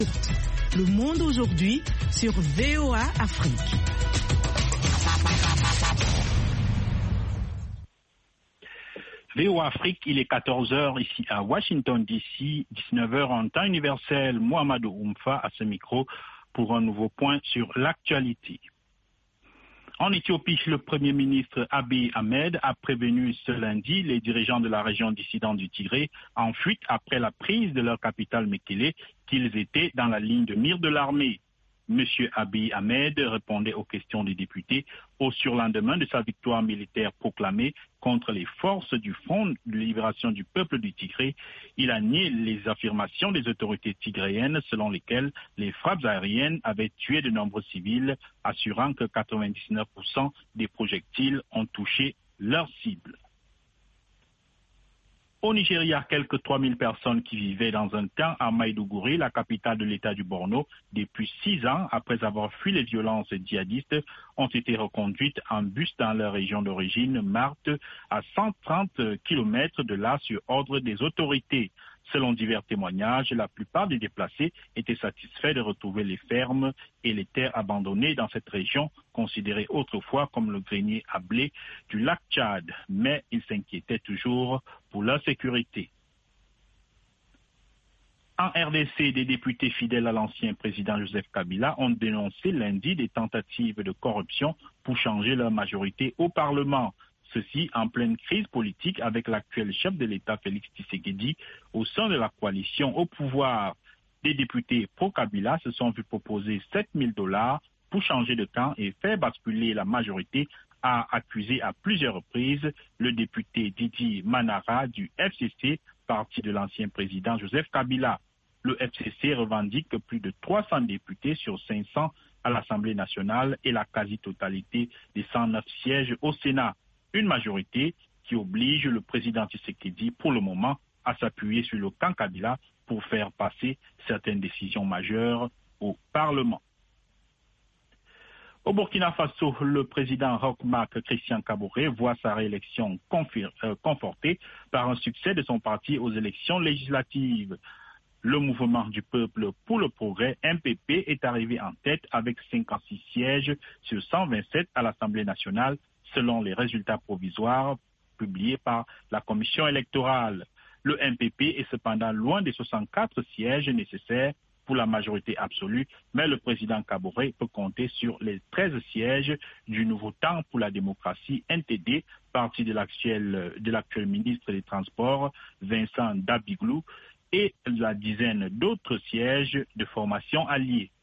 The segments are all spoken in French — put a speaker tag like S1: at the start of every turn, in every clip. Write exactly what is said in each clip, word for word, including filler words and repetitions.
S1: Le monde aujourd'hui sur V O A Afrique.
S2: V O A Afrique, il est quatorze heures ici à Washington D C, dix-neuf heures en temps universel. Mohamedou Oumfa à ce micro pour un nouveau point sur l'actualité. En Éthiopie, le Premier ministre Abiy Ahmed a prévenu ce lundi les dirigeants de la région dissidente du Tigré en fuite après la prise de leur capitale Mekele qu'ils étaient dans la ligne de mire de l'armée. Monsieur Abiy Ahmed répondait aux questions des députés au surlendemain de sa victoire militaire proclamée contre les forces du Front de libération du peuple du Tigré. Il a nié les affirmations des autorités tigréennes selon lesquelles les frappes aériennes avaient tué de nombreux civils, assurant que quatre-vingt-dix-neuf pour cent des projectiles ont touché leur cible. Au Nigeria, quelques trois mille personnes qui vivaient dans un camp à Maïdougouri, la capitale de l'État du Borno, depuis six ans après avoir fui les violences djihadistes, ont été reconduites en bus dans leur région d'origine, Marthe, à cent trente kilomètres de là sur ordre des autorités. Selon divers témoignages, la plupart des déplacés étaient satisfaits de retrouver les fermes et les terres abandonnées dans cette région, considérée autrefois comme le grenier à blé du lac Tchad, mais ils s'inquiétaient toujours pour leur sécurité. En R D C, des députés fidèles à l'ancien président Joseph Kabila ont dénoncé lundi des tentatives de corruption pour changer leur majorité au Parlement. Ceci en pleine crise politique avec l'actuel chef de l'État Félix Tshisekedi au sein de la coalition au pouvoir. Des députés pro-Kabila se sont vus proposer sept mille dollars pour changer de camp et faire basculer la majorité, a accusé à plusieurs reprises le député Didi Manara du F C C, parti de l'ancien président Joseph Kabila. Le F C C revendique que plus de trois cents députés sur cinq cents à l'Assemblée nationale et la quasi-totalité des cent neuf sièges au Sénat. Une majorité qui oblige le président Tshisekedi pour le moment à s'appuyer sur le camp Kabila pour faire passer certaines décisions majeures au Parlement. Au Burkina Faso, le président Roch-Marc Christian Kaboré voit sa réélection euh, confortée par un succès de son parti aux élections législatives. Le mouvement du peuple pour le progrès, M P P, est arrivé en tête avec cinquante-six sièges sur cent vingt-sept à l'Assemblée nationale, selon les résultats provisoires publiés par la commission électorale. Le M P P est cependant loin des soixante-quatre sièges nécessaires pour la majorité absolue, mais le président Kaboré peut compter sur les treize sièges du Nouveau Temps pour la démocratie, N T D, parti de l'actuel, de l'actuel ministre des Transports, Vincent Dabiglou, et la dizaine d'autres sièges de formation alliée.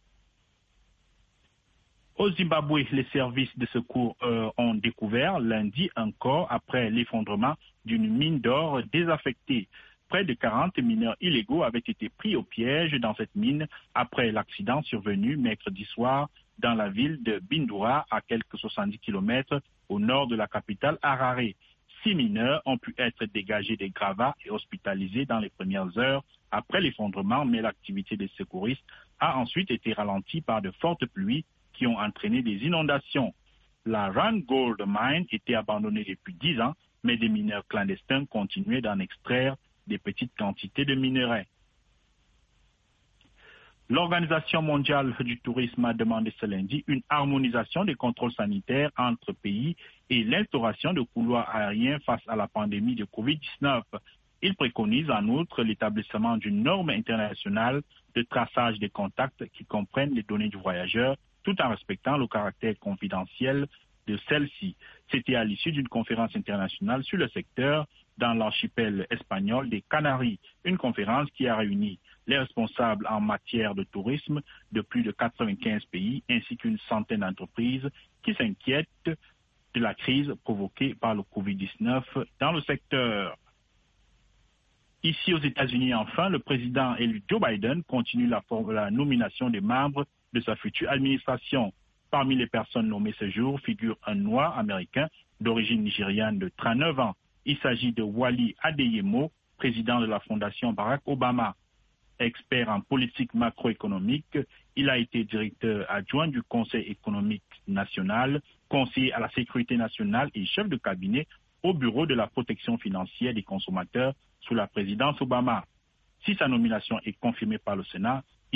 S2: Au Zimbabwe, les services de secours euh, ont découvert lundi un corps après l'effondrement d'une mine d'or désaffectée. Près de quarante mineurs illégaux avaient été pris au piège dans cette mine après l'accident survenu mercredi soir dans la ville de Bindura, à quelques soixante-dix kilomètres au nord de la capitale Harare. Six mineurs ont pu être dégagés des gravats et hospitalisés dans les premières heures après l'effondrement, mais l'activité des secouristes a ensuite été ralentie par de fortes pluies qui ont entraîné des inondations. La Rand Gold Mine était abandonnée depuis dix ans, mais des mineurs clandestins continuaient d'en extraire des petites quantités de minerais. L'Organisation mondiale du tourisme a demandé ce lundi une harmonisation des contrôles sanitaires entre pays et l'instauration de couloirs aériens face à la pandémie de covid dix-neuf. Il préconise en outre l'établissement d'une norme internationale de traçage des contacts qui comprennent les données du voyageur tout en respectant le caractère confidentiel de celle-ci. C'était à l'issue d'une conférence internationale sur le secteur dans l'archipel espagnol des Canaries, une conférence qui a réuni les responsables en matière de tourisme de plus de quatre-vingt-quinze pays ainsi qu'une centaine d'entreprises qui s'inquiètent de la crise provoquée par le covid dix-neuf dans le secteur. Ici aux États-Unis, enfin, le président élu Joe Biden continue la, la nomination des membres de sa future administration. Parmi les personnes nommées ce jour figure un noir américain d'origine nigériane de trente-neuf ans. Il s'agit de Wally Adeyemo, président de la Fondation Barack Obama. Expert en politique macroéconomique, il a été directeur adjoint du Conseil économique national, conseiller à la sécurité nationale et chef de cabinet au Bureau de la protection financière des consommateurs sous la présidence Obama. Si sa nomination est confirmée par le Sénat,